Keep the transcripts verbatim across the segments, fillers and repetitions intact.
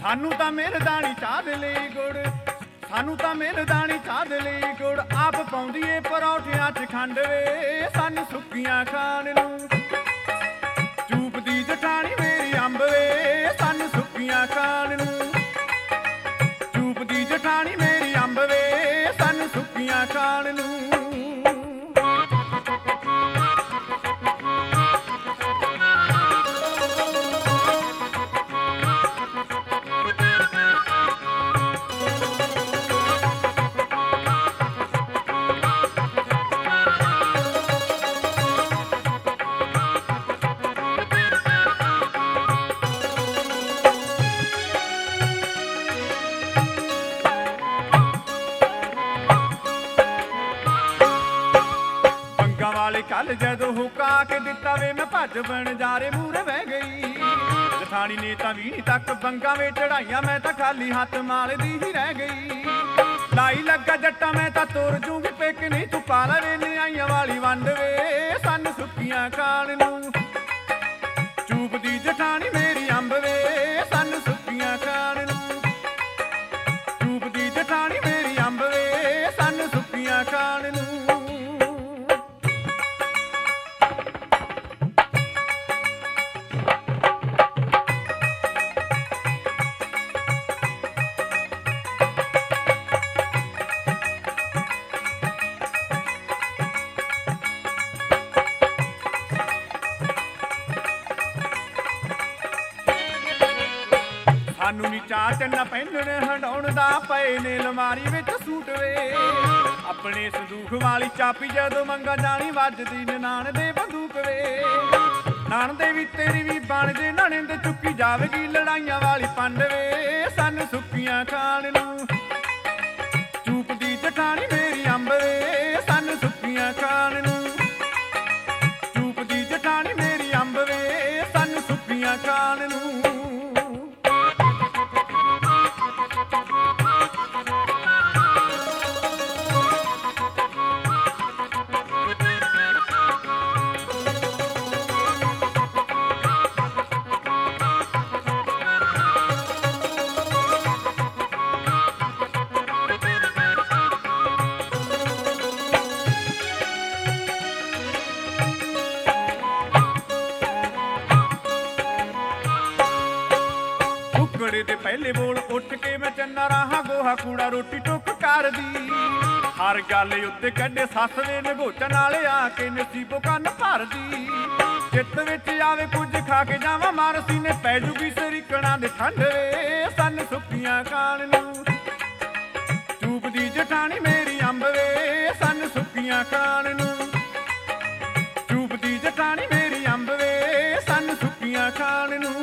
ਸਾਨੂੰ ਤਾਂ ਮਿਲਦਾਣੀ ਚਾਹ ਲਈ ਗੁੜ, ਸਾਨੂੰ ਤਾਂ ਮਿਲਦਾਣੀ ਚਾਹ ਲਈ ਗੁੜ, ਆਪ ਪਾਉਂਦੀ ਏ ਪਰੌਠਿਆਂ 'ਚ ਖੰਡ ਵੇ, ਸਾਨੂੰ ਸੁੱਕੀਆਂ ਖਾਣ ਨੂੰ ਚੂਪਦੀ ਜਠਾਣੀ ਮੇਰੀ ਅੰਬ ਵੇ, ਸਾਨੂੰ ਸੁੱਕੀਆਂ ਖਾਣ ਨੂੰ ਚੂਪਦੀ ਜਠਾਣੀ ਮੇਰੀ ਅੰਬ ਵੇ, ਸਾਨੂੰ ਸੁੱਕੀਆਂ ਖਾਣ ਨੂੰ। ਵਾਲੇ ਕੱਲ ਜਦੋਂ ਹੁਕਾ ਕੇ ਦਿੱਤਾ ਵੇ ਮੈਂ ਭੱਜ ਬਣ ਜਾਰੇ ਮੂਹਰੇ ਬਹਿ ਗਈ, ਜਠਾਣੀ ਨੇ ਤਾਂ ਵੀਣੀ ਤੱਕ ਬੰਗਾ ਵੇ ਚੜਾਈਆਂ, ਮੈਂ ਤਾਂ ਖਾਲੀ ਹੱਥ ਮਾਰਦੀ ਹੀ ਰਹਿ ਗਈ। ਲਾਈ ਲੱਗਾ ਜੱਟਾਂ ਮੈਂ ਤਾਂ ਤੁਰ ਜੂਗੀ ਪਿੱਕ ਨਹੀਂ ਤੂੰ ਪਾ ਲਵੇ ਨਿਆਈਆਂ ਵਾਲੀ ਵੰਡ ਵੇ, ਸਾਨੂੰ ਸੁੱਕੀਆਂ ਖਾਣ ਨੂੰ ਚੂਪਦੀ ਜਠਾਣੀ ਮੇਰੀ ਅੰਬ ਵੇ, ਸਾਨੂੰ ਸੁੱਕੀਆਂ ਖਾਣ ਨੂੰ ਚੂਪਦੀ ਜਠਾਣੀ ਮੇਰੀ ਅੰਬ ਵੇ, ਸਾਨੂੰ ਸੁੱਕੀਆਂ ਖਾਣ ਨੂੰ। ਸਾਨੂੰ ਨੀ ਚਾਹ ਚੰਨਾ ਪਹਿਨਣ ਹੰਡਾਉਣ ਦਾ, ਪਏ ਨੇ ਅਲਮਾਰੀ ਵਿੱਚ ਸੂਟ ਵੇ, ਆਪਣੇ ਸੰਦੂਖ ਵਾਲੀ ਚਾਬੀ ਜਦੋਂ ਮੰਗਾ ਜਾਣੀ, ਵੱਜਦੀ ਨਨਾਣ ਦੇ ਬੰਦੂਕ ਵੇ, ਨਾਣ ਦੇ ਵੀ ਤੇਰੀ ਵੀ ਬਣ ਜੇ ਨਣਿੰਦ, ਚੁੱਕੀ ਜਾਵੇਗੀ ਲੜਾਈਆਂ ਵਾਲੀ ਪੰਡ ਵੇ, ਸਾਨੂੰ ਸੁੱਕੀਆਂ ਖਾਣ ਨੂੰ ਚੂਪਦੀ ਜਠਾਣੀ ਮੇਰੀ ਅੰਬ ਵੇ, ਸਾਨੂੰ ਸੁੱਕੀਆਂ ਖਾਣ ਨੂੰ ਚੂਪਦੀ ਜਠਾਣੀ ਮੇਰੀ ਅੰਬ ਵੇ, ਸਾਨੂੰ ਸੁੱਕੀਆਂ ਖਾਣ ਨੂੰ। ਕੁੜੇ ਦੇ ਪਹਿਲੇ ਬੋਲ ਉੱਠ ਕੇ ਮੈਂ ਚੰਨਾ ਰਾਹਾਂ, ਗੋਹਾ ਕੂੜਾ ਰੋਟੀ ਟੁੱਕ ਕਰਦੀ, ਹਰ ਗੱਲ ਉੱਤੇ ਕੱਢੇ ਸੱਸ ਦੇ ਨਗੋਚਾ, ਨਾਲੇ ਆ ਕੇ ਨਸੀਬੋ ਕੰਨ ਭਰਦੀ, ਚਿੱਤ ਵਿੱਚ ਆਵੇ ਕੁਝ ਖਾ ਕੇ ਜਾਵਾਂ, ਮਾਰ ਸੀਨੇ ਪੈ ਜੂਗੀ ਸਰੀਕਣਾ ਦੇ ਠੰਡ ਵੇ, ਸਾਨੂੰ ਸੁੱਕੀਆਂ ਖਾਣ ਨੂੰ ਚੂਪਦੀ ਜਠਾਣੀ ਮੇਰੀ ਅੰਬ ਵੇ, ਸਾਨੂੰ ਸੁੱਕੀਆਂ ਖਾਣ ਨੂੰ ਚੂਪਦੀ ਜਠਾਣੀ ਮੇਰੀ ਅੰਬ ਵੇ, ਸਾਨੂੰ ਸੁੱਕੀਆਂ ਖਾਣ ਨੂੰ।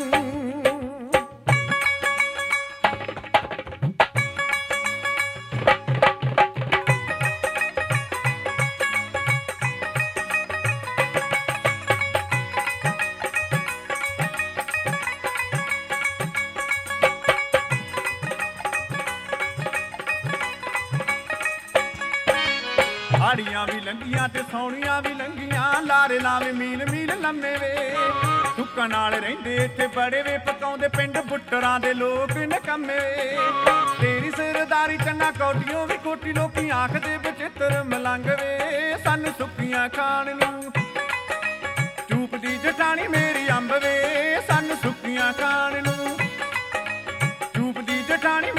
ਹਾੜੀਆਂ ਵੀ ਲੰਘੀਆਂ ਤੇ ਸੌਣੀਆਂ ਵੀ ਲੰਘੀਆਂ, ਲਾਰੇ ਲਾਵੇਂ ਮੀਲ ਮੀਲ ਲੰਮੇ ਵੇ, ਸੁੱਕਣ ਨਾਲ ਰਹਿੰਦੇ ਇੱਥੇ ਬੜੇ ਵੇ, ਪਕਾਉਂਦੇ ਪਿੰਡ ਬੁੱਟਰਾਂ ਦੇ ਲੋਕ ਨਕੰਮੇ ਵੇ, ਤੇਰੀ ਸਰਦਾਰੀ ਚੰਨਾ ਕੌਡੀਓ ਵੀ ਕੋਟੀ, ਲੋਕੀ ਆਖਦੇ ਬਚਿੱਤਰ ਮਲੰਗ ਵੇ, ਸਾਨੂੰ ਸੁੱਕੀਆਂ ਖਾਣ ਨੂੰ ਚੂਪਦੀ ਜਠਾਣੀ ਮੇਰੀ ਅੰਬ ਵੇ, ਸਾਨੂੰ ਸੁੱਕੀਆਂ ਖਾਣ ਨੂੰ ਚੂਪਦੀ ਜਠਾਣੀ